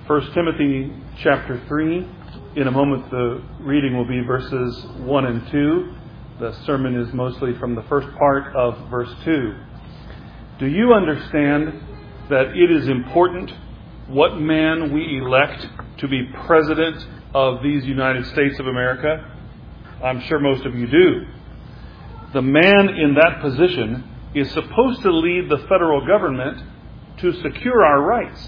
1 Timothy chapter 3. In a moment the reading will be verses 1 and 2. The sermon is mostly from the first part of verse 2. Do you understand that it is important what man we elect to be president of these United States of America? I'm sure most of you do. The man in that position is supposed to lead the federal government to secure our rights.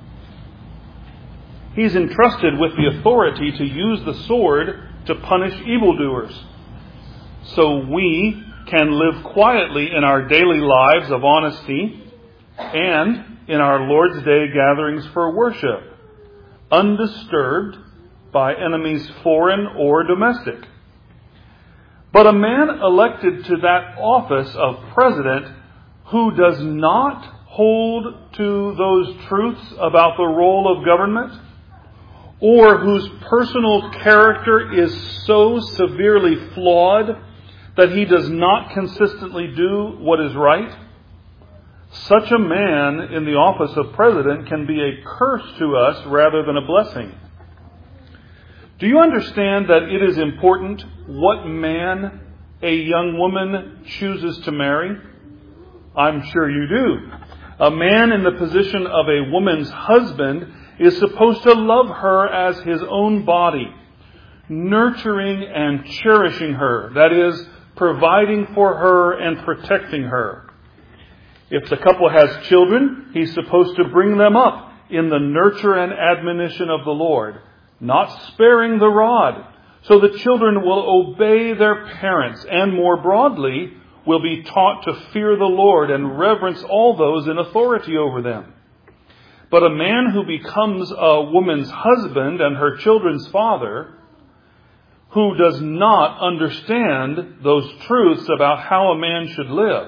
He's entrusted with the authority to use the sword to punish evildoers, so we can live quietly in our daily lives of honesty and in our Lord's Day gatherings for worship, undisturbed by enemies foreign or domestic. But a man elected to that office of president who does not hold to those truths about the role of government, or whose personal character is so severely flawed that he does not consistently do what is right, such a man in the office of president can be a curse to us rather than a blessing. Do you understand that it is important what man a young woman chooses to marry? I'm sure you do. A man in the position of a woman's husband is supposed to love her as his own body, nurturing and cherishing her, that is, providing for her and protecting her. If the couple has children, he's supposed to bring them up in the nurture and admonition of the Lord, not sparing the rod, so the children will obey their parents and, more broadly, will be taught to fear the Lord and reverence all those in authority over them. But a man who becomes a woman's husband and her children's father, who does not understand those truths about how a man should live,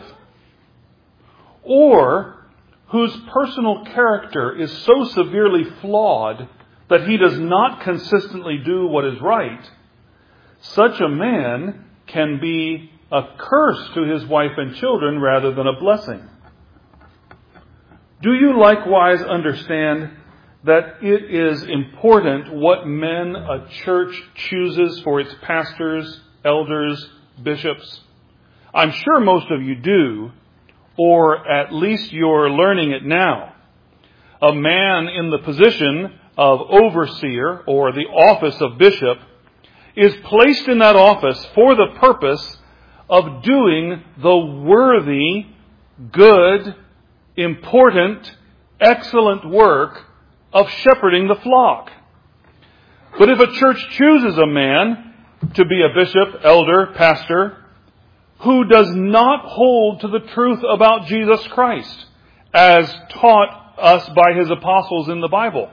or whose personal character is so severely flawed that he does not consistently do what is right, such a man can be a curse to his wife and children rather than a blessing. Do you likewise understand that it is important what men a church chooses for its pastors, elders, bishops? I'm sure most of you do, or at least you're learning it now. A man in the position of overseer or the office of bishop is placed in that office for the purpose of doing the worthy, good, important, excellent work of shepherding the flock. But if a church chooses a man to be a bishop, elder, pastor, who does not hold to the truth about Jesus Christ as taught us by his apostles in the Bible,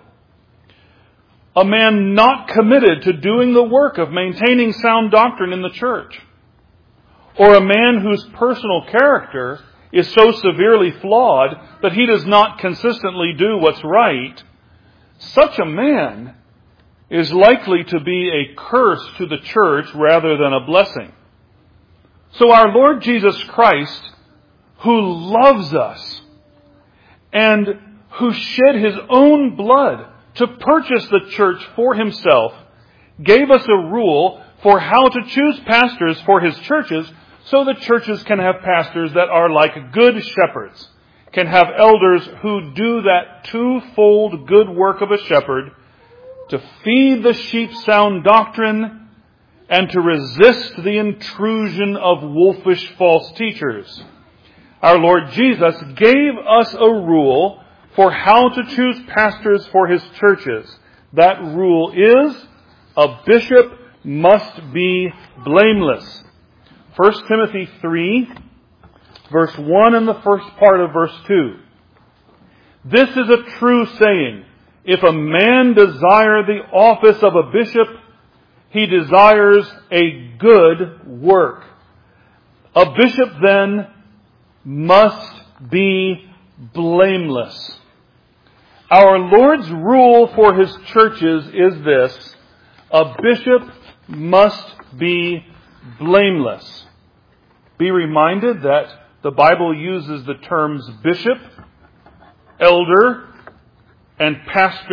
a man not committed to doing the work of maintaining sound doctrine in the church, or a man whose personal character is so severely flawed that he does not consistently do what's right, such a man is likely to be a curse to the church rather than a blessing. So our Lord Jesus Christ, who loves us and who shed his own blood to purchase the church for himself, gave us a rule for how to choose pastors for his churches, so the churches can have pastors that are like good shepherds, can have elders who do that twofold good work of a shepherd, to feed the sheep sound doctrine and to resist the intrusion of wolfish false teachers. Our Lord Jesus gave us a rule for how to choose pastors for his churches. That rule is, a bishop must be blameless. 1 Timothy 3, verse 1 and the first part of verse 2. This is a true saying. If a man desire the office of a bishop, he desires a good work. A bishop then must be blameless. Our Lord's rule for his churches is this: a bishop must be blameless. Be reminded that the Bible uses the terms bishop, elder, and pastor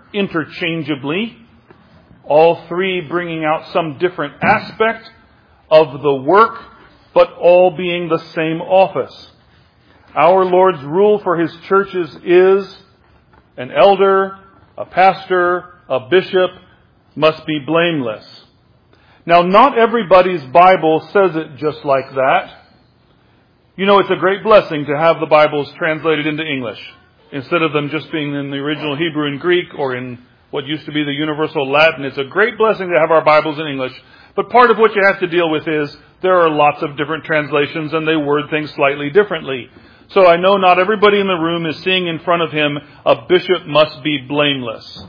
interchangeably, all three bringing out some different aspect of the work, but all being the same office. Our Lord's rule for His churches is an elder, a pastor, a bishop must be blameless. Now, not everybody's Bible says it just like that. You know, it's a great blessing to have the Bibles translated into English, instead of them just being in the original Hebrew and Greek or in what used to be the universal Latin. It's a great blessing to have our Bibles in English. But part of what you have to deal with is there are lots of different translations and they word things slightly differently. So I know not everybody in the room is seeing in front of him a bishop must be blameless.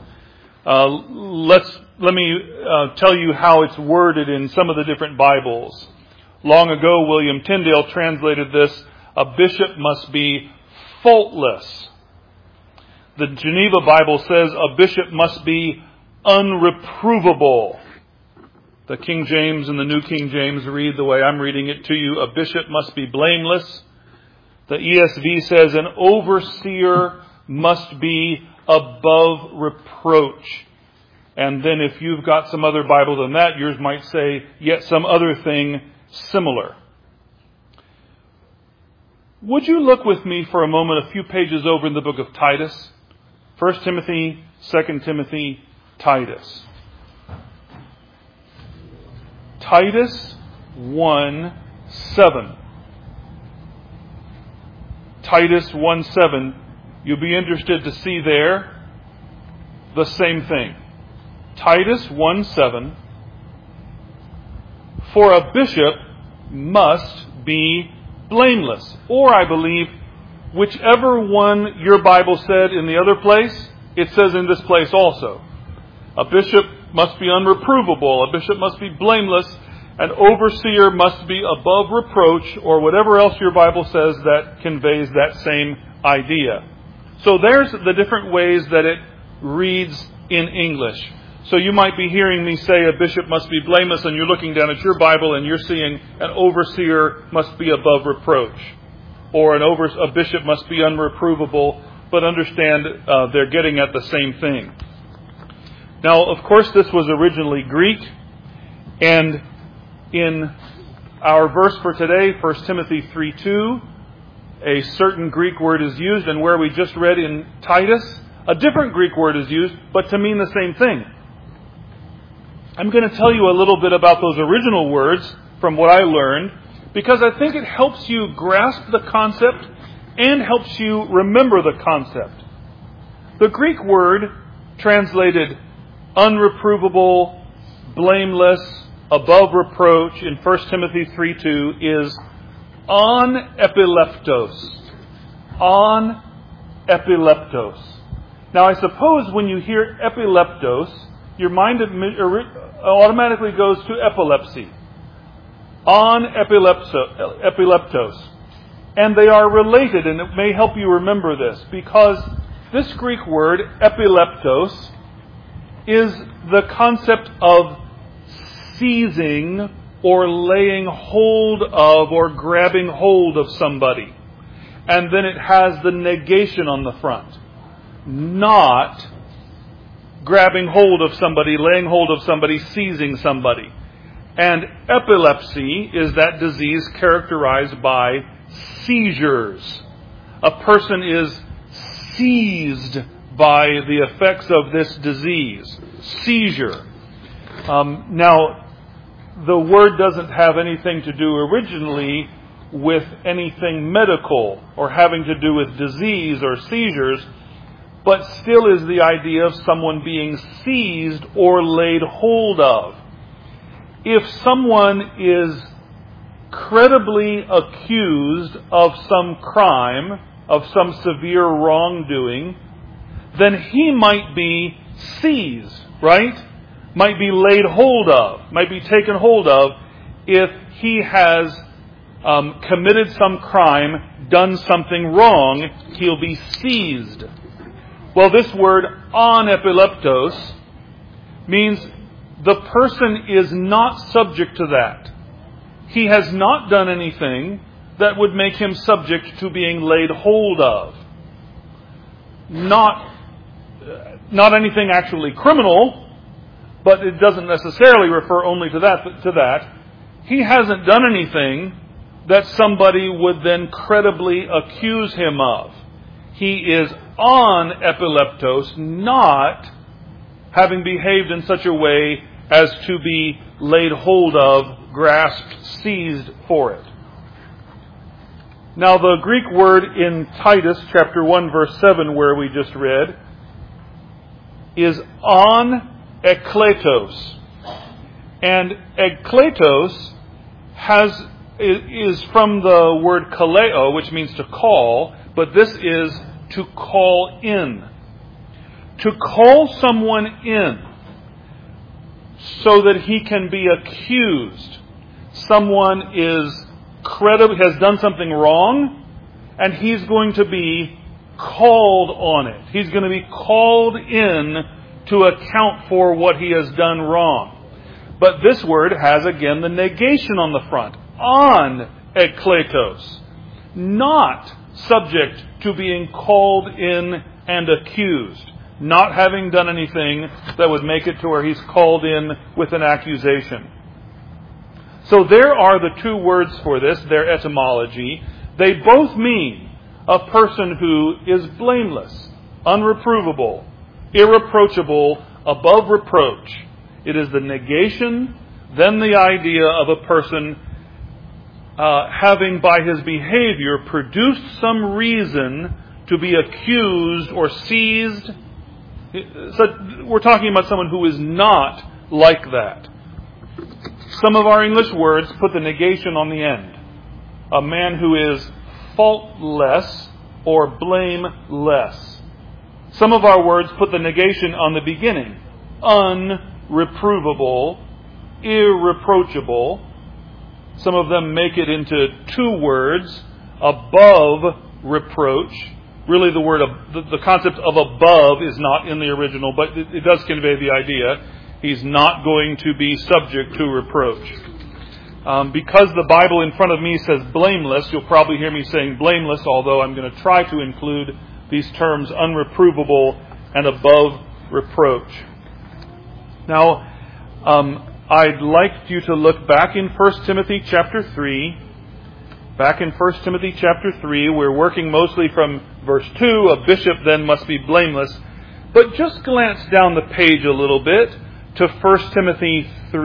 Let me tell you how it's worded in some of the different Bibles. Long ago, William Tyndale translated this, a bishop must be faultless. The Geneva Bible says a bishop must be unreprovable. The King James and the New King James read the way I'm reading it to you. A bishop must be blameless. The ESV says an overseer must be above reproach. And then if you've got some other Bible than that, yours might say yet some other thing similar. Would you look with me for a moment a few pages over in the book of Titus? 1 Timothy, 2 Timothy, Titus. Titus 1:7. Titus 1:7. You'll be interested to see there the same thing. Titus 1:7. For a bishop must be blameless. Or, I believe, whichever one your Bible said in the other place, it says in this place also. A bishop must be unreprovable. A bishop must be blameless. An overseer must be above reproach, or whatever else your Bible says that conveys that same idea. So there's the different ways that it reads in English. So you might be hearing me say a bishop must be blameless, and you're looking down at your Bible and you're seeing an overseer must be above reproach. Or a bishop must be unreprovable, but understand they're getting at the same thing. Now, of course, this was originally Greek, and in our verse for today, 1 Timothy 3:2, a certain Greek word is used, and where we just read in Titus, a different Greek word is used, but to mean the same thing. I'm going to tell you a little bit about those original words from what I learned, because I think it helps you grasp the concept and helps you remember the concept. The Greek word translated unreprovable, blameless, above reproach in 1 Timothy 3:2 is on epileptos. On epileptos. Now I suppose when you hear epileptos, your mind automatically goes to epilepsy. On epileptos. And they are related, and it may help you remember this, because this Greek word, epileptos, is the concept of seizing or laying hold of or grabbing hold of somebody. And then it has the negation on the front. Not grabbing hold of somebody, laying hold of somebody, seizing somebody. And epilepsy is that disease characterized by seizures. A person is seized by the effects of this disease. Seizure. Now, the word doesn't have anything to do originally with anything medical or having to do with disease or seizures, but still is the idea of someone being seized or laid hold of. If someone is credibly accused of some crime, of some severe wrongdoing, then he might be seized, right? Might be laid hold of, might be taken hold of if he has committed some crime, done something wrong, he'll be seized. Well, this word on epileptos means the person is not subject to that. He has not done anything that would make him subject to being laid hold of. Not not anything actually criminal, but it doesn't necessarily refer only to that. He hasn't done anything that somebody would then credibly accuse him of. He is on epileptos, not having behaved in such a way as to be laid hold of, grasped, seized for it. Now the Greek word in Titus chapter 1 verse 7 where we just read is on ekletos. And ekletos is from the word kaleo, which means to call, but this is to call in. To call someone in so that he can be accused. Someone has done something wrong, and he's going to be called on it. He's going to be called in to account for what he has done wrong. But this word has again the negation on the front. On ekletos. Not subject to being called in and accused. Not having done anything that would make it to where he's called in with an accusation. So there are the two words for this, their etymology. They both mean a person who is blameless, unreprovable, irreproachable, above reproach. It is the negation, then the idea of a person having by his behavior produced some reason to be accused or seized. So we're talking about someone who is not like that. Some of our English words put the negation on the end. A man who is faultless or blameless. Some of our words put the negation on the beginning. Unreprovable, irreproachable. Some of them make it into two words. Above reproach. Really the concept of above is not in the original, but it does convey the idea. He's not going to be subject to reproach. Because the Bible in front of me says blameless, you'll probably hear me saying blameless, although I'm going to try to include these terms unreprovable and above reproach. Now, I'd like you to look back in 1 Timothy chapter 3. Back in 1 Timothy chapter 3, we're working mostly from verse 2, a bishop then must be blameless. But just glance down the page a little bit to 1 Timothy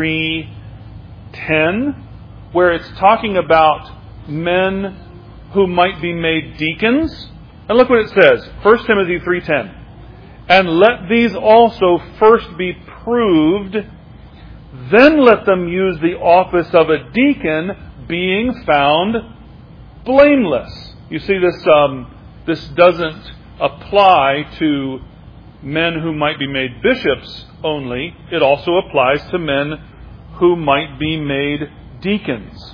3:10, where it's talking about men who might be made deacons. And look what it says, 1 Timothy 3:10. And let these also first be proved, then let them use the office of a deacon, being found blameless. You see, this doesn't apply to men who might be made bishops only. It also applies to men who might be made deacons.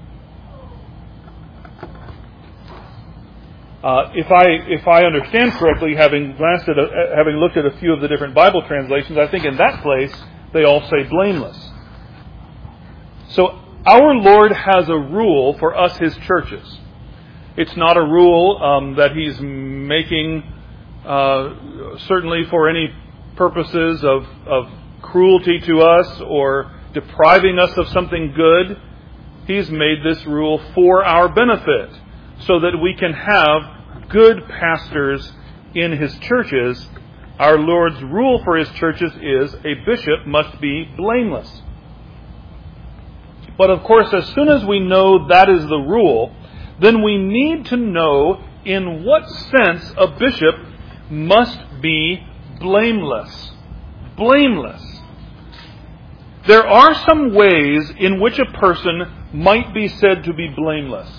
If I understand correctly, having looked at a few of the different Bible translations, I think in that place they all say blameless. So our Lord has a rule for us, His churches. It's not a rule that He's making certainly for any purposes of cruelty to us or depriving us of something good. He's made this rule for our benefit so that we can have good pastors in His churches. Our Lord's rule for His churches is a bishop must be blameless. But of course, as soon as we know that is the rule, then we need to know in what sense a bishop must be blameless. Blameless. There are some ways in which a person might be said to be blameless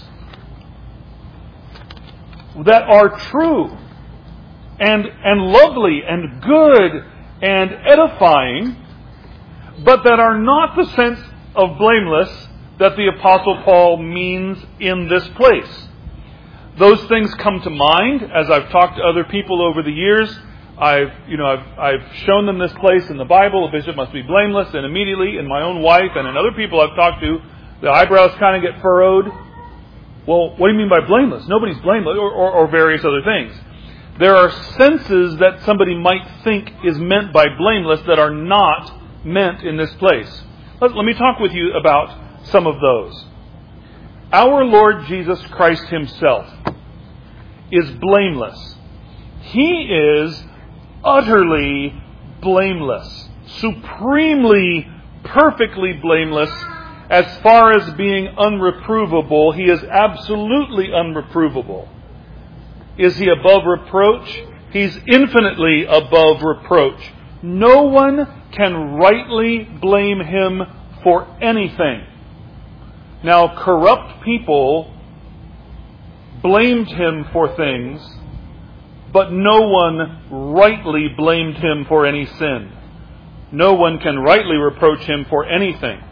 that are true and lovely and good and edifying, but that are not the sense of blameless that the Apostle Paul means in this place. Those things come to mind as I've talked to other people over the years. I've shown them this place in the Bible. A bishop must be blameless, and immediately in my own wife and in other people I've talked to, the eyebrows kind of get furrowed. Well, what do you mean by blameless? Nobody's blameless, or various other things. There are senses that somebody might think is meant by blameless that are not meant in this place. Let me talk with you about some of those. Our Lord Jesus Christ Himself is blameless. He is utterly blameless, supremely, perfectly blameless. As far as being unreprovable, He is absolutely unreprovable. Is He above reproach? He's infinitely above reproach. No one can rightly blame Him for anything. Now, corrupt people blamed Him for things, but no one rightly blamed Him for any sin. No one can rightly reproach Him for anything.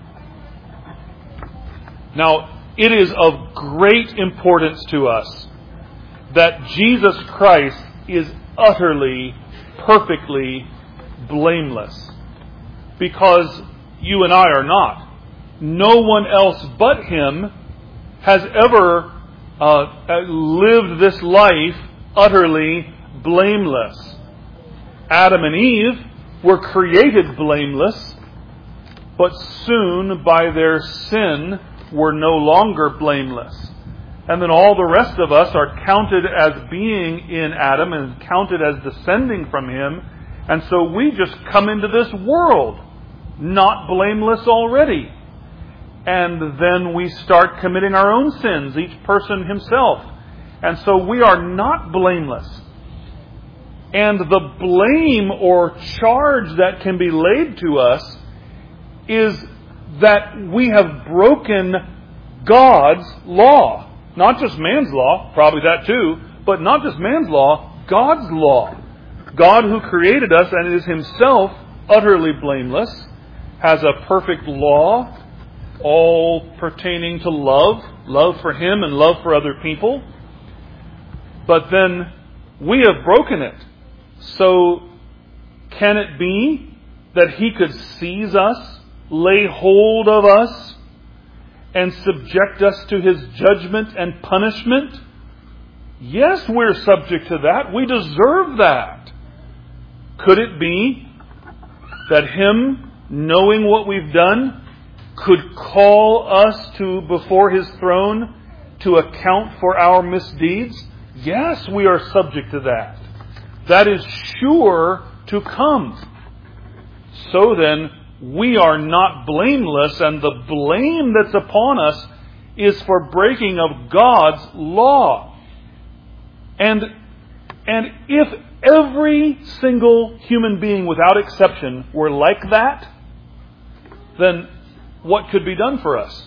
Now, it is of great importance to us that Jesus Christ is utterly, perfectly blameless. Because you and I are not. No one else but Him has ever lived this life utterly blameless. Adam and Eve were created blameless, but soon by their sin were no longer blameless. And then all the rest of us are counted as being in Adam and counted as descending from him. And so we just come into this world not blameless already. And then we start committing our own sins, each person himself. And so we are not blameless. And the blame or charge that can be laid to us is that we have broken God's law. Not just man's law, probably that too, but not just man's law, God's law. God who created us and is Himself utterly blameless, has a perfect law, all pertaining to love for Him and love for other people. But then we have broken it. So can it be that He could seize us, lay hold of us, and subject us to His judgment and punishment? Yes, we're subject to that. We deserve that. Could it be that Him, knowing what we've done, could call us to before His throne to account for our misdeeds? Yes, we are subject to that. That is sure to come. So then, we are not blameless, and the blame that's upon us is for breaking of God's law. And if every single human being without exception were like that, then what could be done for us?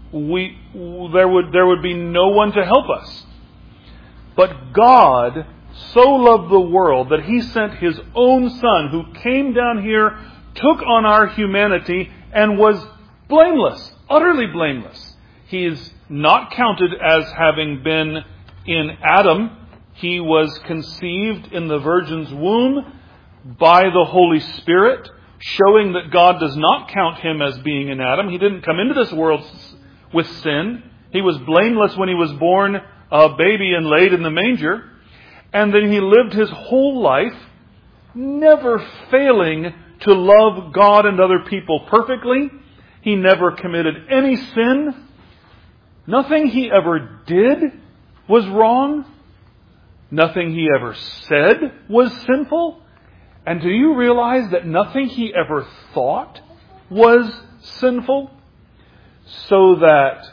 There would be no one to help us. But God so loved the world that He sent His own Son, who came down here, took on our humanity, and was blameless, utterly blameless. He is not counted as having been in Adam. He was conceived in the Virgin's womb by the Holy Spirit, showing that God does not count Him as being in Adam. He didn't come into this world with sin. He was blameless when He was born a baby and laid in the manger. And then He lived His whole life, never failing to love God and other people perfectly. He never committed any sin. Nothing He ever did was wrong. Nothing He ever said was sinful. And do you realize that nothing He ever thought was sinful? So that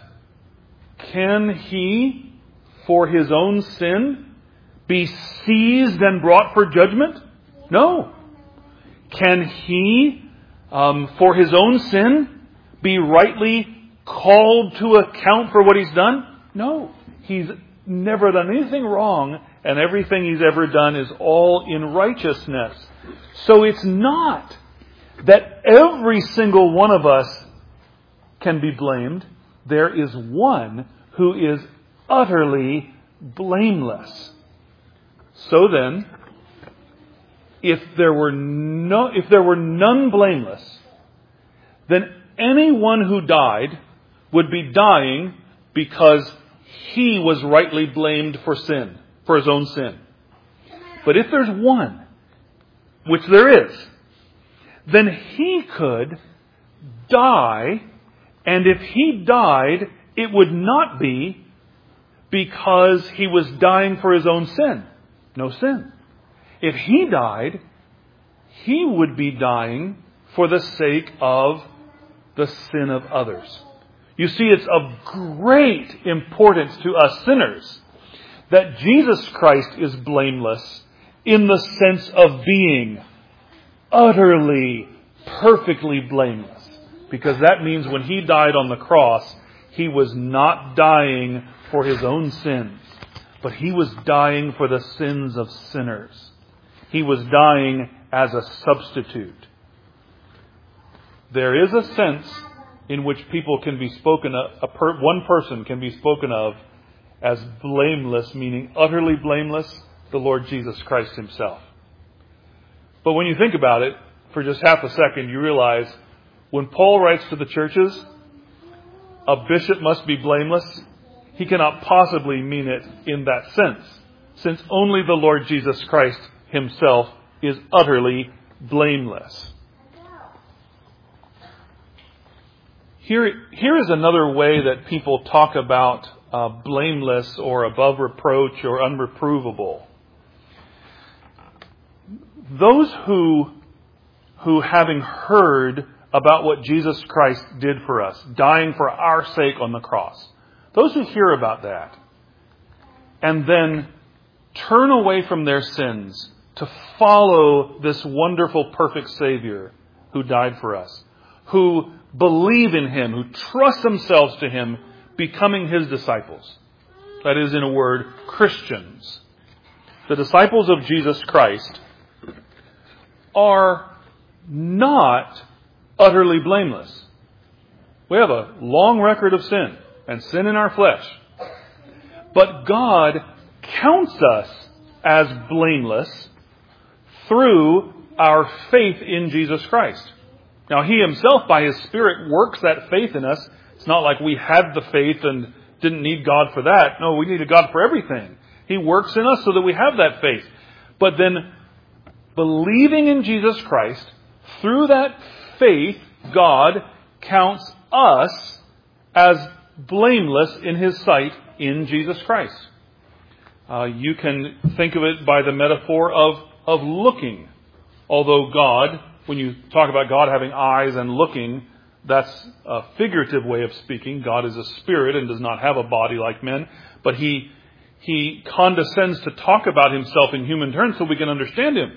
can He, for His own sin, be seized and brought for judgment? No. Can He, for His own sin, be rightly called to account for what He's done? No. He's never done anything wrong, and everything He's ever done is all in righteousness. So it's not that every single one of us can be blamed. There is one who is utterly blameless. So then, if there were none blameless, then anyone who died would be dying because he was rightly blamed for sin, for his own sin. But if there's one, which there is, then He could die, and if He died, it would not be because He was dying for His own sin. No sin. If He died, He would be dying for the sake of the sin of others. You see, it's of great importance to us sinners that Jesus Christ is blameless in the sense of being utterly, perfectly blameless. Because that means when He died on the cross, He was not dying for His own sins, but He was dying for the sins of sinners. He was dying as a substitute. There is a sense in which people can be spoken of, one person can be spoken of as blameless, meaning utterly blameless, the Lord Jesus Christ Himself. But when you think about it, for just half a second, you realize when Paul writes to the churches, a bishop must be blameless, he cannot possibly mean it in that sense, since only the Lord Jesus Christ Himself is utterly blameless. Here is another way that people talk about blameless or above reproach or unreprovable. Those who having heard about what Jesus Christ did for us, dying for our sake on the cross, those who hear about that and then turn away from their sins to follow this wonderful, perfect Savior who died for us, who believe in Him, who trust themselves to Him, becoming His disciples. That is, in a word, Christians. The disciples of Jesus Christ are not utterly blameless. We have a long record of sin and sin in our flesh. But God counts us as blameless through our faith in Jesus Christ. Now, He Himself, by His Spirit, works that faith in us. It's not like we had the faith and didn't need God for that. No, we needed God for everything. He works in us so that we have that faith. But then, believing in Jesus Christ, through that faith, God counts us as blameless in His sight in Jesus Christ. You can think of it by the metaphor of looking. Although God, when you talk about God having eyes and looking, that's a figurative way of speaking. God is a spirit and does not have a body like men. But He condescends to talk about Himself in human terms so we can understand Him.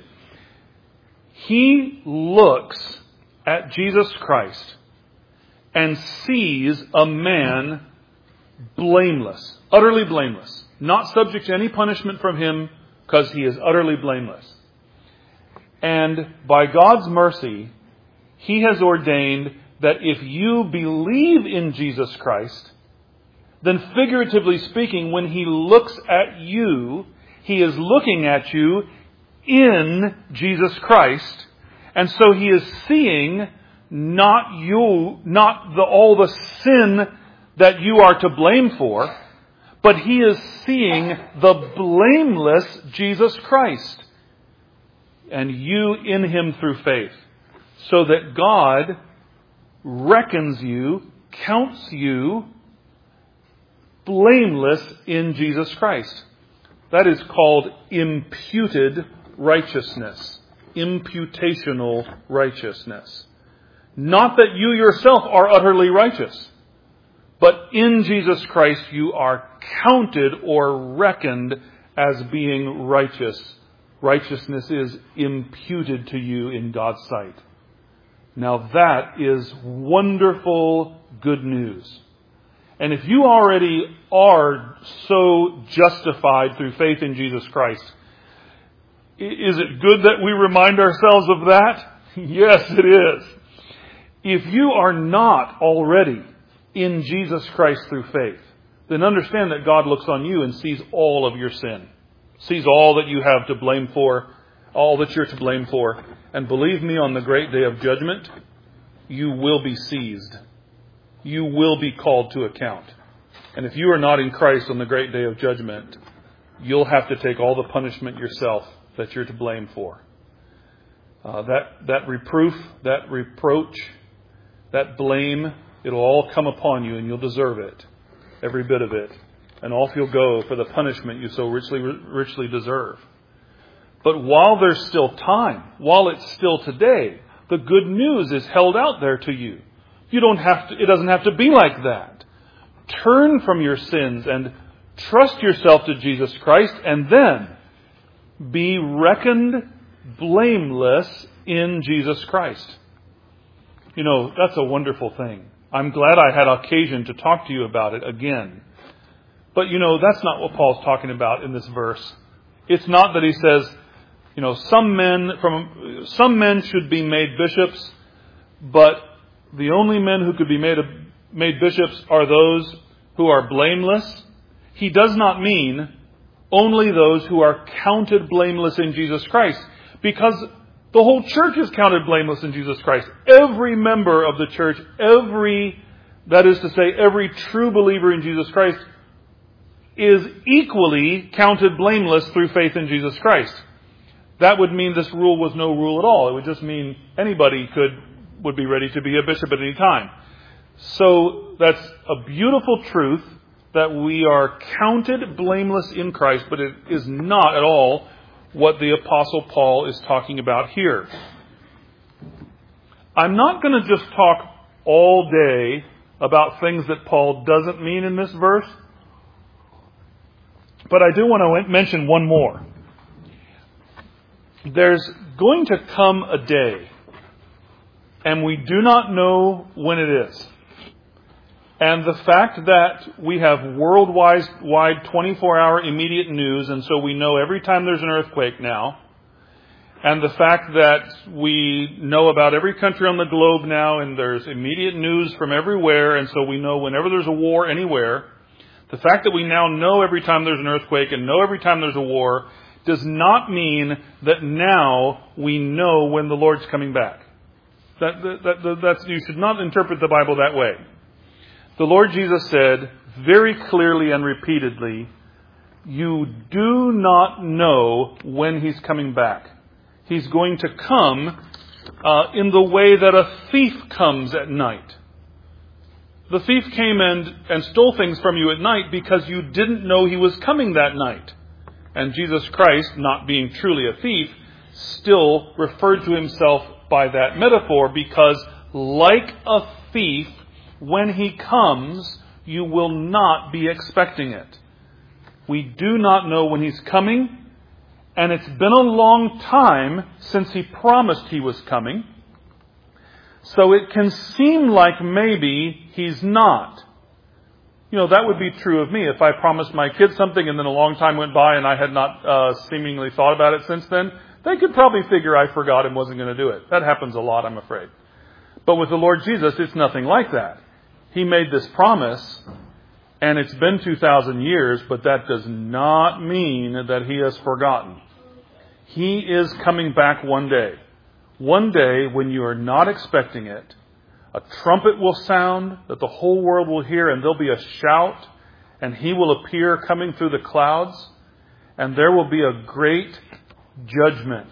He looks at Jesus Christ and sees a man blameless, utterly blameless, not subject to any punishment from Him because He is utterly blameless. And by God's mercy, He has ordained that if you believe in Jesus Christ, then figuratively speaking, when He looks at you, He is looking at you in Jesus Christ. And so He is seeing not all the sin that you are to blame for, but He is seeing the blameless Jesus Christ and you in Him through faith, so that God reckons you, counts you blameless in Jesus Christ. That is called imputed righteousness, imputational righteousness. Not that you yourself are utterly righteous, but in Jesus Christ you are counted or reckoned as being righteous. Righteousness is imputed to you in God's sight. Now that is wonderful good news. And if you already are so justified through faith in Jesus Christ, is it good that we remind ourselves of that? Yes, it is. If you are not already in Jesus Christ through faith, then understand that God looks on you and sees all of your sin. Sees all that you have to blame for, all that you're to blame for. And believe me, on the great day of judgment, you will be seized. You will be called to account. And if you are not in Christ on the great day of judgment, you'll have to take all the punishment yourself that you're to blame for. That reproof, that reproach, that blame, it'll all come upon you and you'll deserve it. Every bit of it. And off you'll go for the punishment you so richly deserve. But while there's still time, while it's still today, the good news is held out there to you. It doesn't have to be like that. Turn from your sins and trust yourself to Jesus Christ, and then be reckoned blameless in Jesus Christ. That's a wonderful thing. I'm glad I had occasion to talk to you about it again. But that's not what Paul's talking about in this verse. It's not that he says, some men should be made bishops, but the only men who could be made bishops are those who are blameless. He does not mean only those who are counted blameless in Jesus Christ, because the whole church is counted blameless in Jesus Christ. Every member of the church, every true believer in Jesus Christ is equally counted blameless through faith in Jesus Christ. That would mean this rule was no rule at all. It would just mean anybody would be ready to be a bishop at any time. So that's a beautiful truth that we are counted blameless in Christ, but it is not at all what the Apostle Paul is talking about here. I'm not going to just talk all day about things that Paul doesn't mean in this verse, but I do want to mention one more. There's going to come a day, and we do not know when it is. And the fact that we have worldwide 24-hour immediate news, and so we know every time there's an earthquake now, and the fact that we know about every country on the globe now, and there's immediate news from everywhere, and so we know whenever there's a war anywhere, the fact that we now know every time there's an earthquake and know every time there's a war does not mean that now we know when the Lord's coming back. You should not interpret the Bible that way. The Lord Jesus said very clearly and repeatedly, you do not know when He's coming back. He's going to come in the way that a thief comes at night. The thief came and stole things from you at night because you didn't know He was coming that night. And Jesus Christ, not being truly a thief, still referred to Himself by that metaphor because, like a thief, when He comes, you will not be expecting it. We do not know when He's coming, and it's been a long time since He promised He was coming. So it can seem like maybe He's not. That would be true of me. If I promised my kids something and then a long time went by and I had not seemingly thought about it since then, they could probably figure I forgot and wasn't going to do it. That happens a lot, I'm afraid. But with the Lord Jesus, it's nothing like that. He made this promise, and it's been 2,000 years, but that does not mean that He has forgotten. He is coming back one day. One day when you are not expecting it. A trumpet will sound that the whole world will hear, and there'll be a shout, and He will appear coming through the clouds, and there will be a great judgment.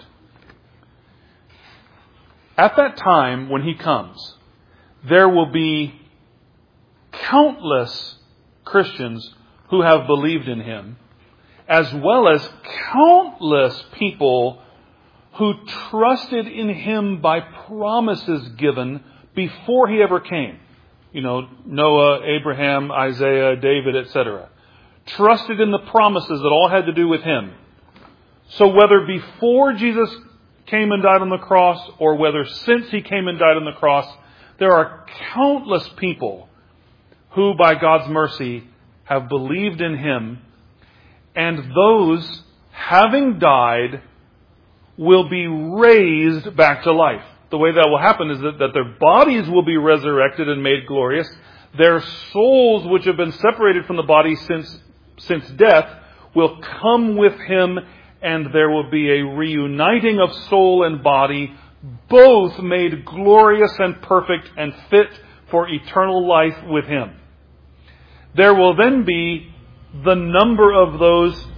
At that time, when He comes, there will be countless Christians who have believed in Him, as well as countless people who trusted in Him by promises given before He ever came. Noah, Abraham, Isaiah, David, etc. Trusted in the promises that all had to do with Him. So whether before Jesus came and died on the cross, or whether since He came and died on the cross, there are countless people who, by God's mercy, have believed in Him, and those, having died, will be raised back to life. The way that will happen is that their bodies will be resurrected and made glorious. Their souls, which have been separated from the body since death, will come with Him, and there will be a reuniting of soul and body, both made glorious and perfect and fit for eternal life with Him. There will then be the number of those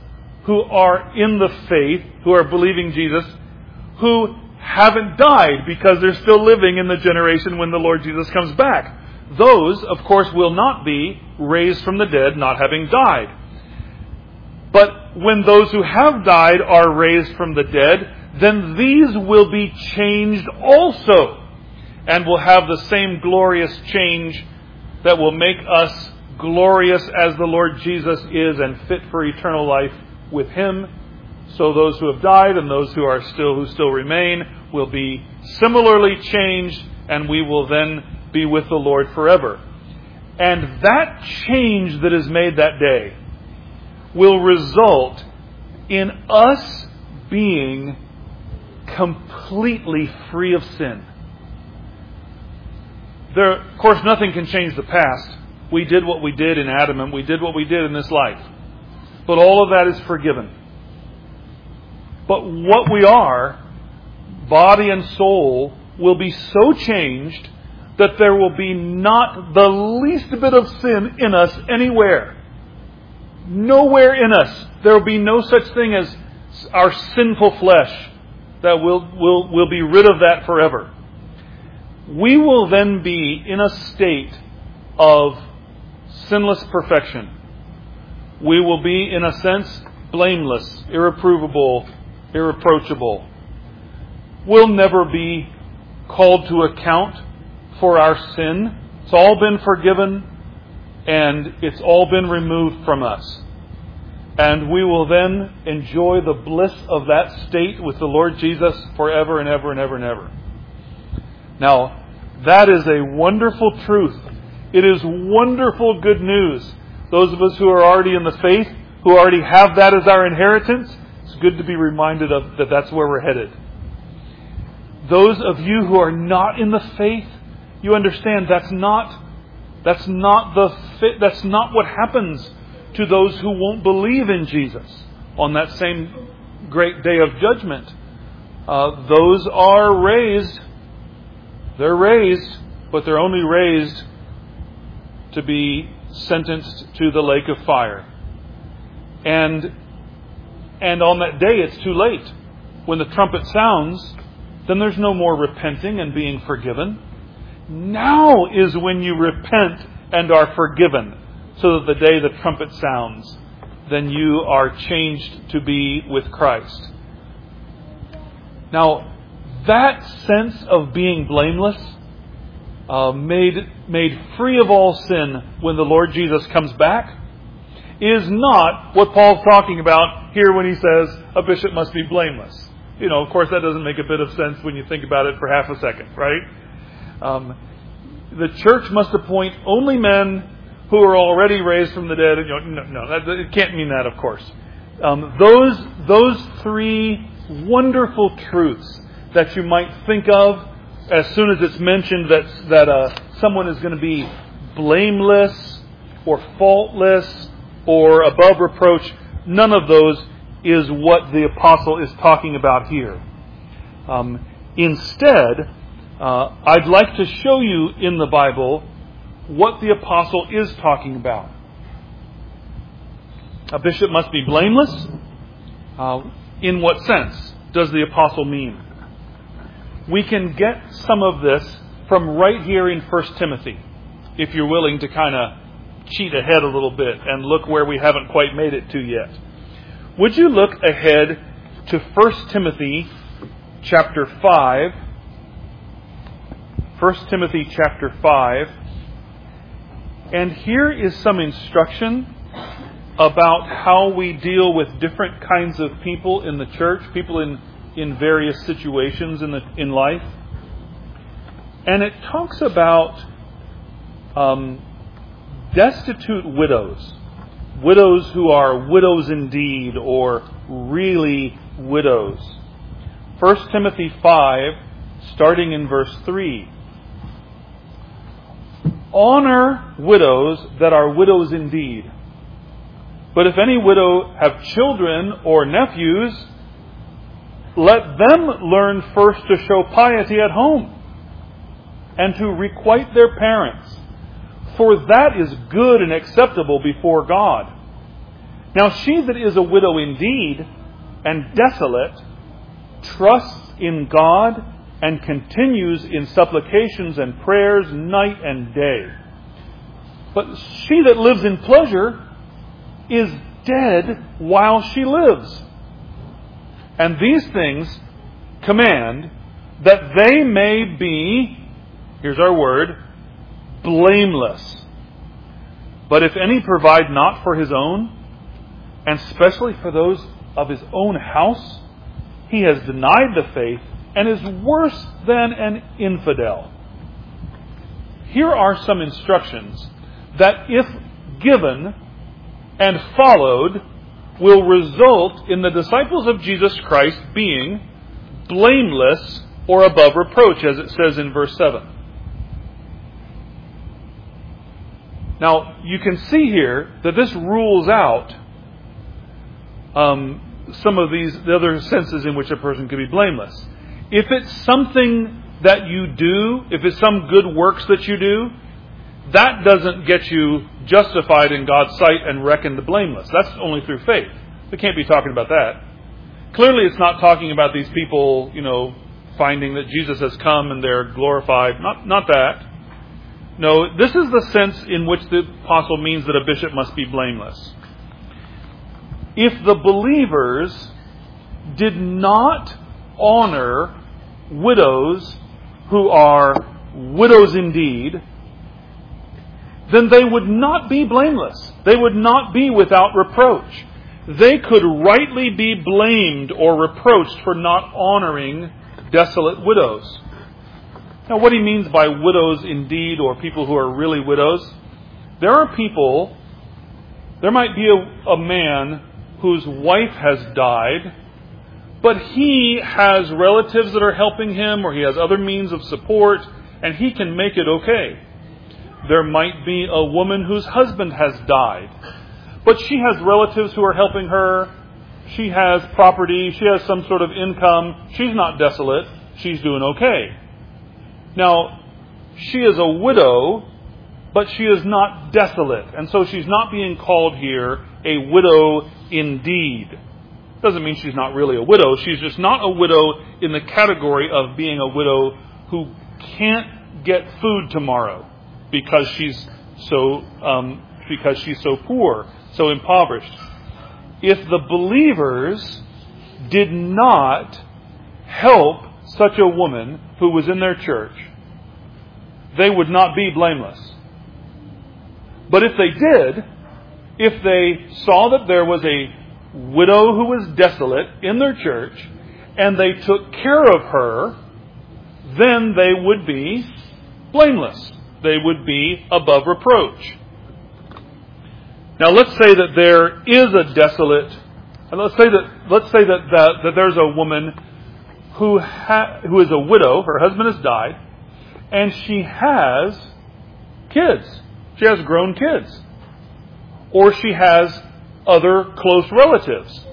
who are in the faith, who are believing Jesus, who haven't died because they're still living in the generation when the Lord Jesus comes back. Those, of course, will not be raised from the dead, not having died. But when those who have died are raised from the dead, then these will be changed also, and will have the same glorious change that will make us glorious as the Lord Jesus is and fit for eternal life with Him. So those who have died and those who still remain will be similarly changed, and we will then be with the Lord forever. And that change that is made that day will result in us being completely free of sin. Of course, nothing can change the past. We did what we did in Adam, and we did what we did in this life. But all of that is forgiven. But what we are, body and soul, will be so changed that there will be not the least bit of sin in us anywhere. Nowhere in us. There will be no such thing as our sinful flesh. That we'll be rid of that forever. We will then be in a state of sinless perfection. We will be, in a sense, blameless, irreprovable, irreproachable. We'll never be called to account for our sin. It's all been forgiven, and it's all been removed from us. And we will then enjoy the bliss of that state with the Lord Jesus forever and ever and ever and ever. Now, that is a wonderful truth. It is wonderful good news. Those of us who are already in the faith, who already have that as our inheritance, it's good to be reminded of that that's where we're headed. Those of you who are not in the faith, you understand that's not what happens to those who won't believe in Jesus on that same great day of judgment. Those are raised. They're raised, but they're only raised to be sentenced to the lake of fire. And on that day it's too late. When the trumpet sounds, then there's no more repenting and being forgiven. Now is when you repent and are forgiven, so that the day the trumpet sounds, then you are changed to be with Christ. Now, that sense of being blameless, made free of all sin when the Lord Jesus comes back, is not what Paul's talking about here when he says a bishop must be blameless. Of course, that doesn't make a bit of sense when you think about it for half a second, right? The church must appoint only men who are already raised from the dead. It can't mean that, of course. Those three wonderful truths that you might think of as soon as it's mentioned that someone is going to be blameless or faultless or above reproach, none of those is what the apostle is talking about here. Instead, I'd like to show you in the Bible what the apostle is talking about. A bishop must be blameless. In what sense does the apostle mean? We can get some of this from right here in 1 Timothy, if you're willing to kind of cheat ahead a little bit and look where we haven't quite made it to yet. Would you look ahead to 1 Timothy chapter 5? 1 Timothy chapter 5. And here is some instruction about how we deal with different kinds of people in the church, people in various situations in life. And it talks about destitute widows. Widows who are widows indeed, or really widows. 1 Timothy 5, starting in verse 3. Honor widows that are widows indeed. But if any widow have children or nephews, let them learn first to show piety at home and to requite their parents, for that is good and acceptable before God. Now she that is a widow indeed and desolate trusts in God and continues in supplications and prayers night and day. But she that lives in pleasure is dead while she lives. And these things command that they may be, here's our word, blameless. But if any provide not for his own, and especially for those of his own house, he has denied the faith and is worse than an infidel. Here are some instructions that, if given and followed, will result in the disciples of Jesus Christ being blameless or above reproach, as it says in verse 7. Now, you can see here that this rules out some of the other senses in which a person could be blameless. If it's something that you do, if it's some good works that you do, that doesn't get you justified in God's sight and reckoned blameless. That's only through faith. We can't be talking about that. Clearly it's not talking about these people, finding that Jesus has come and they're glorified. Not that. No, this is the sense in which the apostle means that a bishop must be blameless. If the believers did not honor widows who are widows indeed, then they would not be blameless. They would not be without reproach. They could rightly be blamed or reproached for not honoring desolate widows. Now, what he means by widows indeed, or people who are really widows, there are people, there might be a man whose wife has died, but he has relatives that are helping him, or he has other means of support, and he can make it okay. There might be a woman whose husband has died, but she has relatives who are helping her. She has property. She has some sort of income. She's not desolate. She's doing okay. Now, she is a widow, but she is not desolate. And so she's not being called here a widow indeed. Doesn't mean she's not really a widow. She's just not a widow in the category of being a widow who can't get food tomorrow because she's so poor, so impoverished. If the believers did not help such a woman who was in their church, they would not be blameless. But if they did, if they saw that there was a widow who was desolate in their church, and they took care of her, then they would be blameless. They would be above reproach. Now let's say that there is a desolate, and let's say that there's a woman who is a widow. Her husband has died, and she has kids. She has grown kids, or she has other close relatives,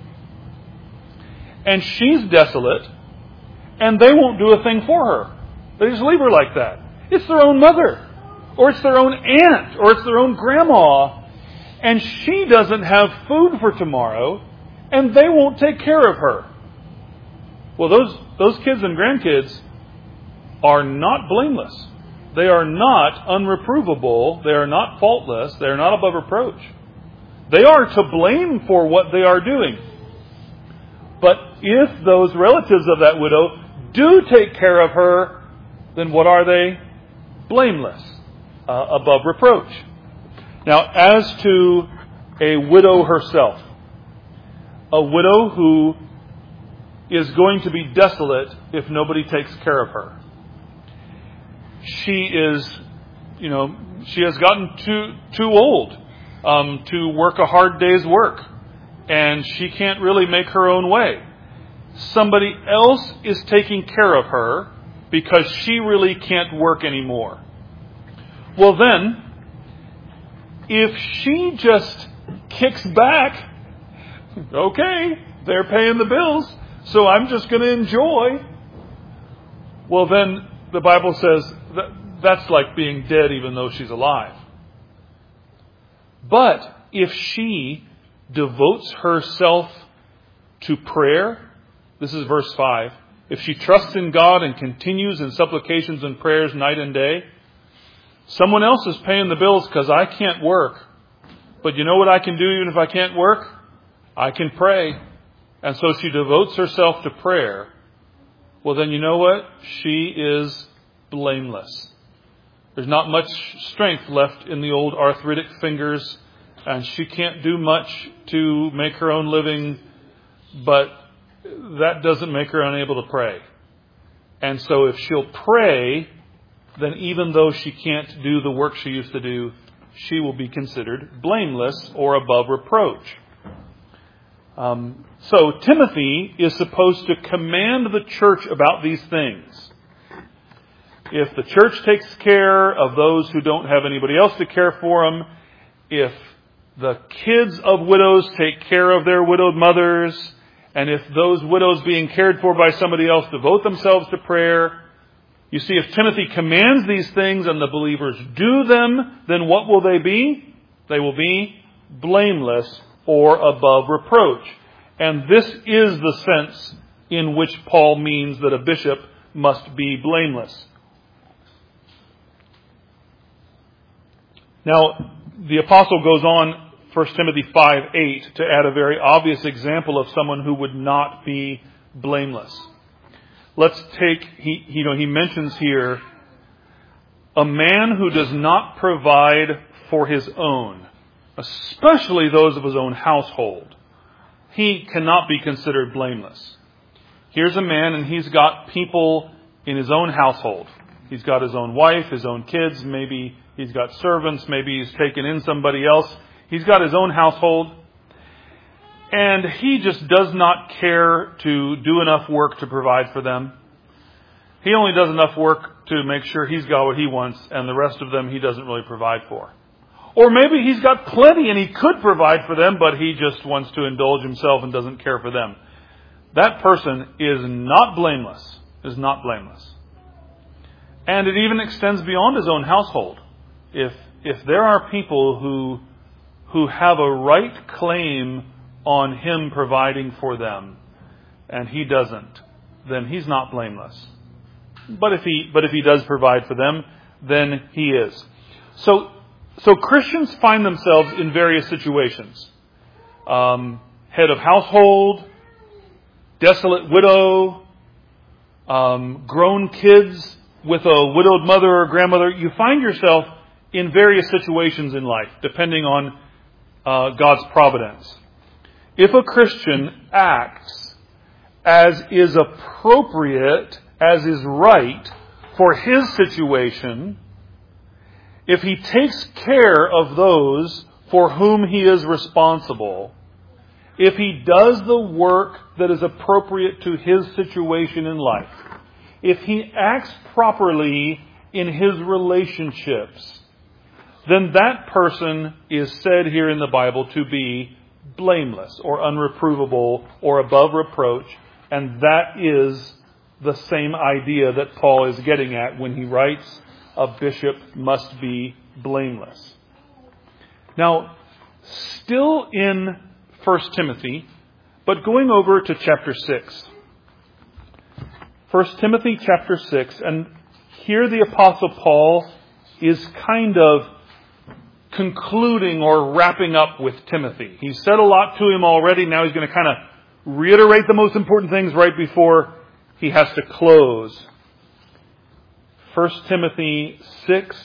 and she's desolate, and they won't do a thing for her. They just leave her like that. It's their own mother, or it's their own aunt, or it's their own grandma, and she doesn't have food for tomorrow, and they won't take care of her. Well, those kids and grandkids are not blameless. They are not unreprovable. They are not faultless. They are not above reproach. They are to blame for what they are doing. But if those relatives of that widow do take care of her, then what are they? Blameless, above reproach. Now, as to a widow herself, a widow who is going to be desolate if nobody takes care of her. She is, she has gotten too old to work a hard day's work, and she can't really make her own way. Somebody else is taking care of her because she really can't work anymore. Well then, if she just kicks back, okay, they're paying the bills, so I'm just going to enjoy. Well then, the Bible says that's like being dead even though she's alive. But if she devotes herself to prayer, this is verse 5, if she trusts in God and continues in supplications and prayers night and day, someone else is paying the bills because I can't work. But you know what I can do even if I can't work? I can pray. And so she devotes herself to prayer. Well, then you know what? She is blameless. There's not much strength left in the old arthritic fingers, and she can't do much to make her own living, but that doesn't make her unable to pray. And so if she'll pray, then even though she can't do the work she used to do, she will be considered blameless or above reproach. So Timothy is supposed to command the church about these things. If the church takes care of those who don't have anybody else to care for them, if the kids of widows take care of their widowed mothers, and if those widows being cared for by somebody else devote themselves to prayer, you see, if Timothy commands these things and the believers do them, then what will they be? They will be blameless or above reproach. And this is the sense in which Paul means that a bishop must be blameless. Now, the apostle goes on, 1 Timothy 5:8, to add a very obvious example of someone who would not be blameless. Let's take, he mentions here, a man who does not provide for his own, especially those of his own household. He cannot be considered blameless. Here's a man and he's got people in his own household. He's got his own wife, his own kids, maybe he's got servants, maybe he's taken in somebody else. He's got his own household. And he just does not care to do enough work to provide for them. He only does enough work to make sure he's got what he wants, and the rest of them he doesn't really provide for. Or maybe he's got plenty and he could provide for them, but he just wants to indulge himself and doesn't care for them. That person is not blameless. Is not blameless. And it even extends beyond his own household. If there are people who have a right claim on him providing for them, and he doesn't, then he's not blameless. But if he does provide for them, then he is. So Christians find themselves in various situations. Head of household, desolate widow, grown kids with a widowed mother or grandmother. You find yourself in various situations in life, depending on God's providence. If a Christian acts as is appropriate, as is right for his situation, if he takes care of those for whom he is responsible, if he does the work that is appropriate to his situation in life, if he acts properly in his relationships, then that person is said here in the Bible to be blameless or unreprovable or above reproach. And that is the same idea that Paul is getting at when he writes, a bishop must be blameless. Now, still in 1 Timothy, but going over to chapter 6. 1 Timothy chapter 6, and here the Apostle Paul is kind of concluding or wrapping up with Timothy. He's said a lot to him already. Now he's going to kind of reiterate the most important things right before he has to close. 1 Timothy 6.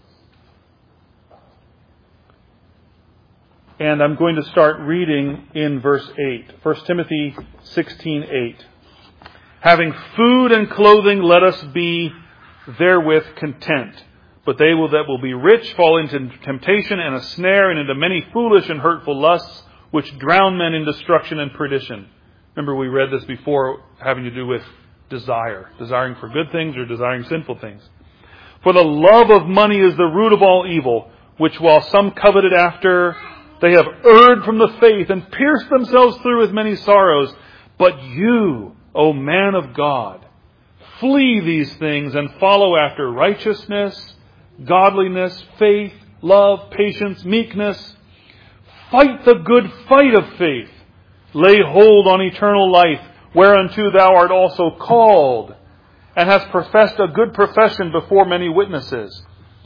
And I'm going to start reading in verse 8. 1 Timothy 16:8. Having food and clothing, let us be therewith content. But they that will be rich fall into temptation and a snare, and into many foolish and hurtful lusts, which drown men in destruction and perdition. Remember, we read this before, having to do with desire. Desiring for good things or desiring sinful things. For the love of money is the root of all evil, which while some coveted after, they have erred from the faith and pierced themselves through with many sorrows. But you, O man of God, flee these things and follow after righteousness, godliness, faith, love, patience, meekness. Fight the good fight of faith. Lay hold on eternal life, whereunto thou art also called, and hast professed a good profession before many witnesses.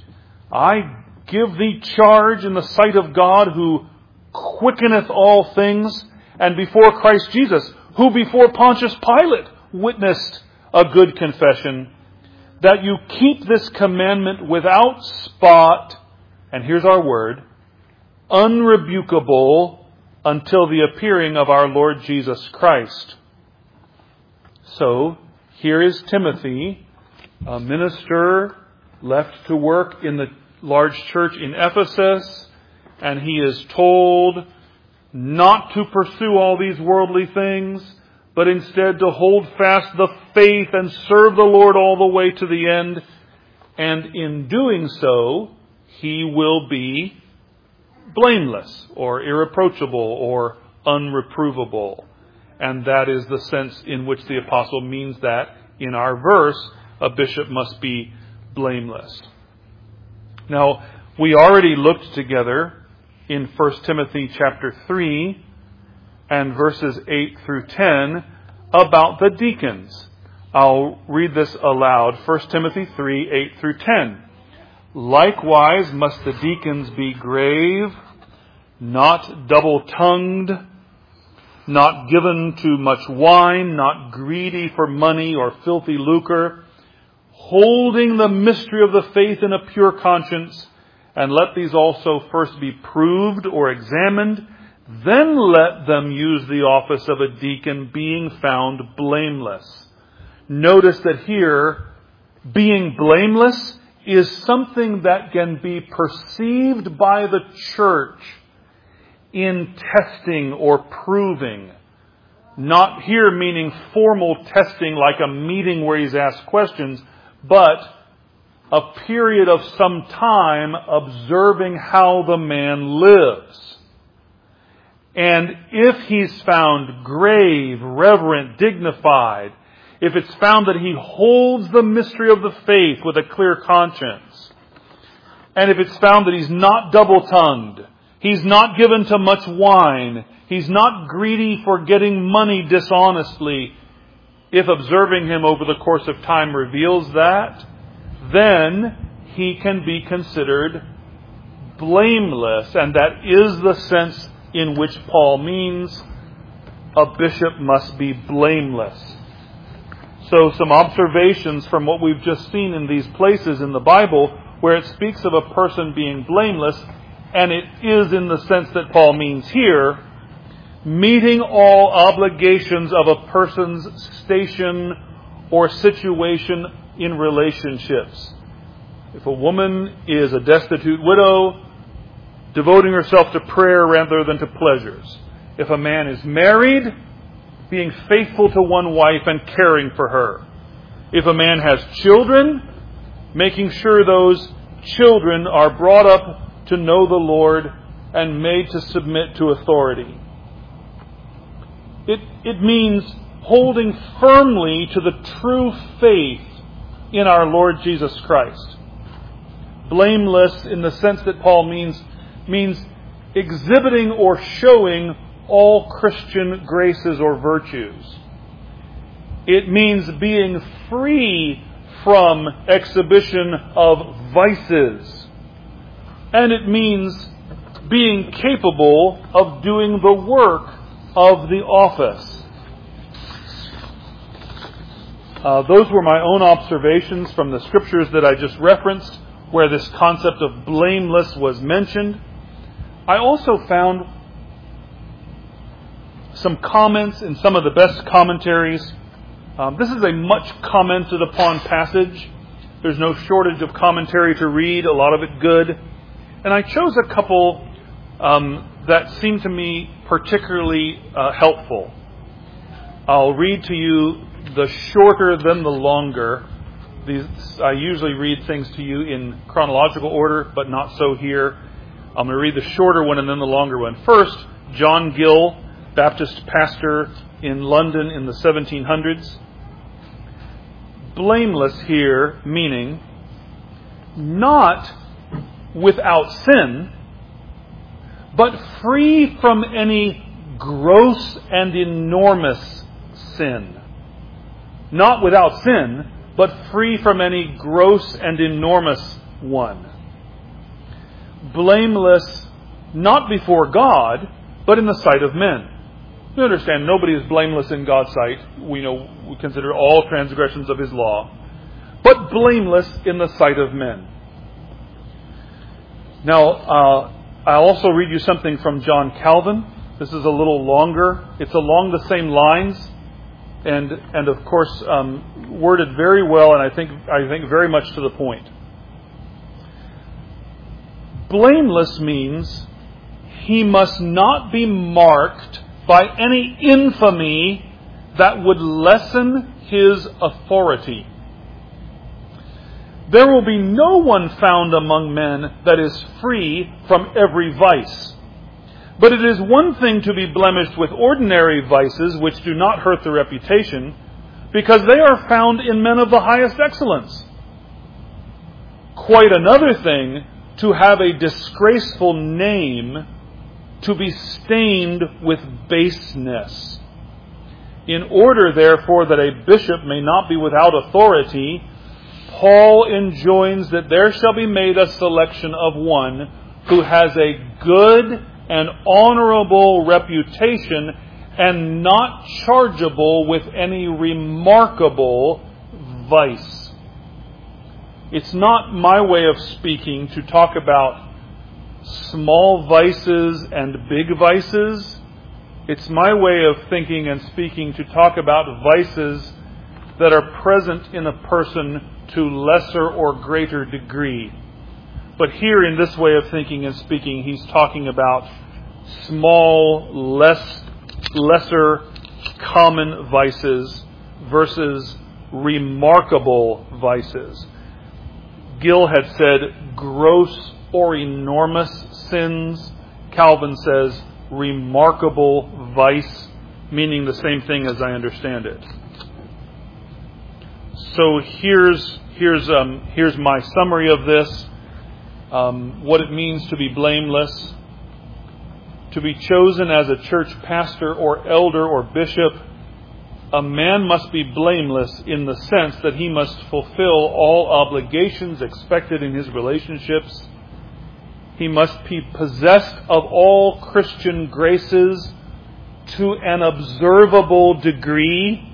I give thee charge in the sight of God, who quickeneth all things, and before Christ Jesus, who before Pontius Pilate witnessed a good confession, that you keep this commandment without spot, and here's our word, unrebukable, until the appearing of our Lord Jesus Christ. So, here is Timothy, a minister left to work in the large church in Ephesus, and he is told not to pursue all these worldly things, but instead to hold fast the faith and serve the Lord all the way to the end. And in doing so, he will be blameless or irreproachable or unreprovable. And that is the sense in which the apostle means that in our verse, a bishop must be blameless. Now, we already looked together in 1 Timothy chapter 3 and verses 8 through 10 about the deacons. I'll read this aloud. 1 Timothy 3, 8 through 10. Likewise must the deacons be grave, not double-tongued, not given to much wine, not greedy for money or filthy lucre, holding the mystery of the faith in a pure conscience, and let these also first be proved or examined, then let them use the office of a deacon, being found blameless. Notice that here, being blameless is something that can be perceived by the church in testing or proving. Not here meaning formal testing like a meeting where he's asked questions, but a period of some time observing how the man lives. And if he's found grave, reverent, dignified, if it's found that he holds the mystery of the faith with a clear conscience, and if it's found that he's not double-tongued, he's not given to much wine, he's not greedy for getting money dishonestly, if observing him over the course of time reveals that, then he can be considered blameless. And that is the sense in which Paul means a bishop must be blameless. So some observations from what we've just seen in these places in the Bible where it speaks of a person being blameless, and it is in the sense that Paul means here, meeting all obligations of a person's station or situation in relationships. If a woman is a destitute widow, devoting herself to prayer rather than to pleasures. If a man is married, being faithful to one wife and caring for her. If a man has children, making sure those children are brought up to know the Lord and made to submit to authority. It means holding firmly to the true faith in our Lord Jesus Christ. Blameless in the sense that Paul means exhibiting or showing all Christian graces or virtues. It means being free from exhibition of vices. And it means being capable of doing the work of the office. Those were my own observations from the scriptures that I just referenced, where this concept of blameless was mentioned. I also found some comments in some of the best commentaries. This is a much commented upon passage. There's no shortage of commentary to read, a lot of it good. And I chose a couple that seemed to me particularly helpful. I'll read to you the shorter than the longer. I usually read things to you in chronological order, but not so here. I'm going to read the shorter one and then the longer one. First, John Gill, Baptist pastor in London in the 1700s. Blameless here meaning not without sin, but free from any gross and enormous sin. Not without sin, but free from any gross and enormous one. Blameless not before God, but in the sight of men. You understand, nobody is blameless in God's sight. We consider all transgressions of His law, but blameless in the sight of men. Now, I'll also read you something from John Calvin. This is a little longer. It's along the same lines, and of course worded very well, and I think very much to the point. Blameless means he must not be marked by any infamy that would lessen his authority. There will be no one found among men that is free from every vice. But it is one thing to be blemished with ordinary vices which do not hurt the reputation, because they are found in men of the highest excellence. Quite another thing to have a disgraceful name, to be stained with baseness. In order, therefore, that a bishop may not be without authority, Paul enjoins that there shall be made a selection of one who has a good and honorable reputation and not chargeable with any remarkable vice. It's not my way of speaking to talk about small vices and big vices. It's my way of thinking and speaking to talk about vices that are present in a person to lesser or greater degree. But here in this way of thinking and speaking, he's talking about small, lesser common vices versus remarkable vices. Gill had said gross or enormous sins. Calvin says remarkable vice, meaning the same thing as I understand it. So here's my summary of this. What it means to be blameless. To be chosen as a church pastor or elder or bishop, a man must be blameless in the sense that he must fulfill all obligations expected in his relationships. He must be possessed of all Christian graces to an observable degree.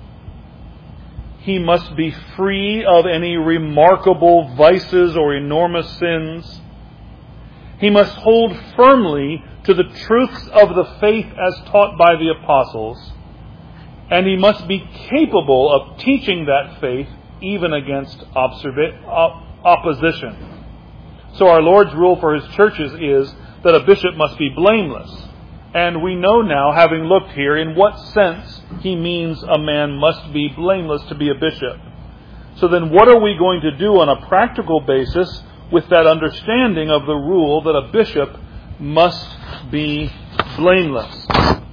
He must be free of any remarkable vices or enormous sins. He must hold firmly to the truths of the faith as taught by the apostles. And he must be capable of teaching that faith even against opposition. So our Lord's rule for His churches is that a bishop must be blameless. And we know now, having looked here, in what sense He means a man must be blameless to be a bishop. So then what are we going to do on a practical basis with that understanding of the rule that a bishop must be blameless?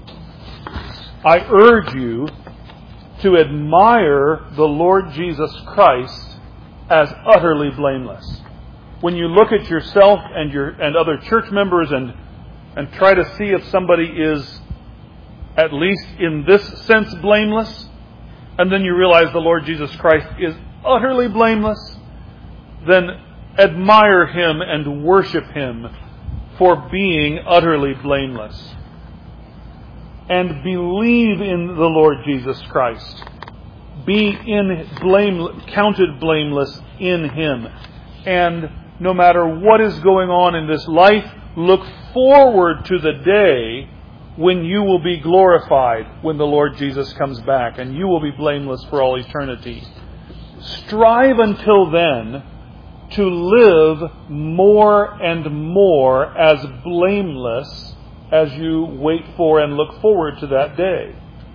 I urge you to admire the Lord Jesus Christ as utterly blameless. When you look at yourself and other church members and try to see if somebody is at least in this sense blameless, and then you realize the Lord Jesus Christ is utterly blameless, then admire Him and worship Him for being utterly blameless. And believe in the Lord Jesus Christ. Be counted blameless in Him. And no matter what is going on in this life, look forward to the day when you will be glorified when the Lord Jesus comes back, and you will be blameless for all eternity. Strive until then to live more and more as blameless as you wait for and look forward to that day.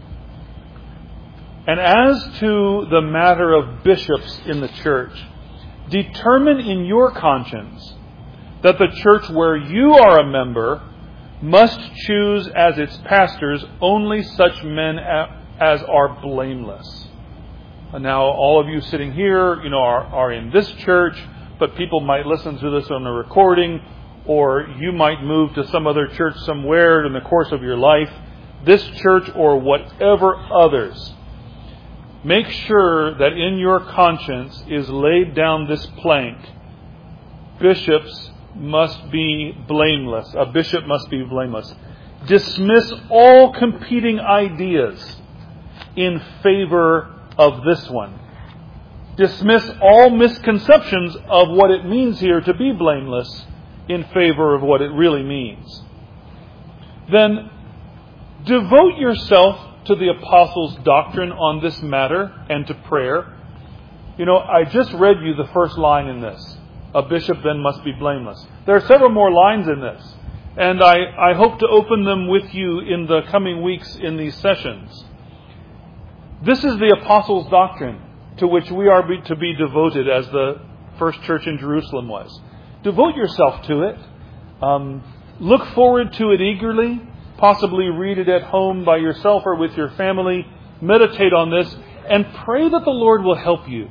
And as to the matter of bishops in the church, determine in your conscience that the church where you are a member must choose as its pastors only such men as are blameless. And now all of you sitting here, are in this church, but people might listen to this on a recording, or you might move to some other church somewhere in the course of your life, this church or whatever others, make sure that in your conscience is laid down this plank. Bishops must be blameless. A bishop must be blameless. Dismiss all competing ideas in favor of this one. Dismiss all misconceptions of what it means here to be blameless in favor of what it really means. Then devote yourself to the apostles' doctrine on this matter and to prayer. I just read you the first line in this. A bishop then must be blameless. There are several more lines in this, and I hope to open them with you in the coming weeks in these sessions. This is the apostles' doctrine to which we are to be devoted as the first church in Jerusalem was. Devote yourself to it. Look forward to it eagerly. Possibly read it at home by yourself or with your family. Meditate on this and pray that the Lord will help you.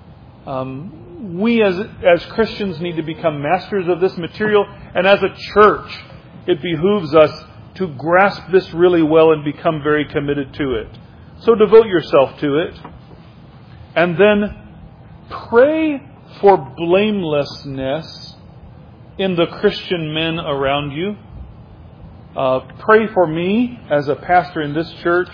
We as Christians need to become masters of this material, and as a church, it behooves us to grasp this really well and become very committed to it. So devote yourself to it. And then pray for blamelessness in the Christian men around you. Pray for me as a pastor in this church.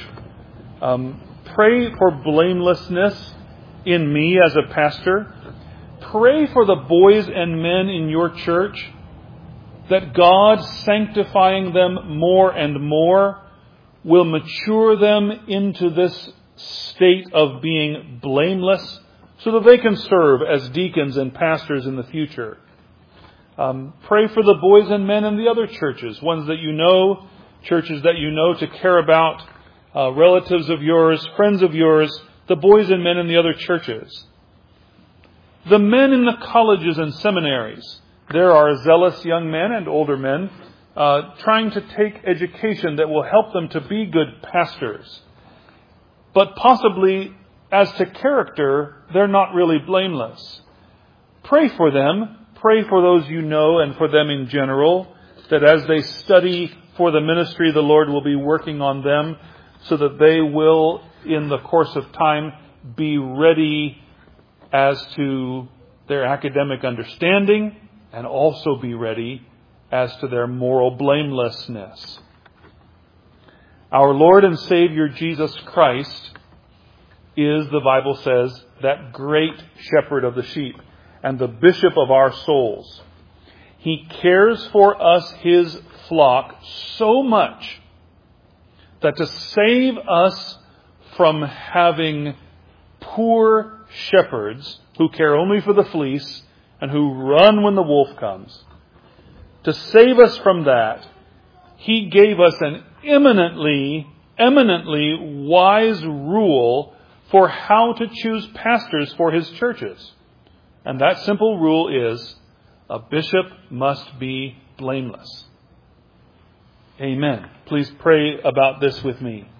Pray for blamelessness in me as a pastor. Pray for the boys and men in your church, that God, sanctifying them more and more, will mature them into this state of being blameless so that they can serve as deacons and pastors in the future. Pray for the boys and men in the other churches, ones that you know, churches that you know to care about, relatives of yours, friends of yours, the boys and men in the other churches. The men in the colleges and seminaries. There are zealous young men and older men trying to take education that will help them to be good pastors. But possibly, as to character, they're not really blameless. Pray for them. Pray for those you know and for them in general, that as they study for the ministry, the Lord will be working on them so that they will, in the course of time, be ready as to their academic understanding and also be ready as to their moral blamelessness. Our Lord and Savior Jesus Christ is, the Bible says, that great shepherd of the sheep and the bishop of our souls. He cares for us, his flock, so much that to save us from having poor shepherds who care only for the fleece and who run when the wolf comes, to save us from that, he gave us an eminently wise rule for how to choose pastors for his churches. And that simple rule is, a bishop must be blameless. Amen. Please pray about this with me.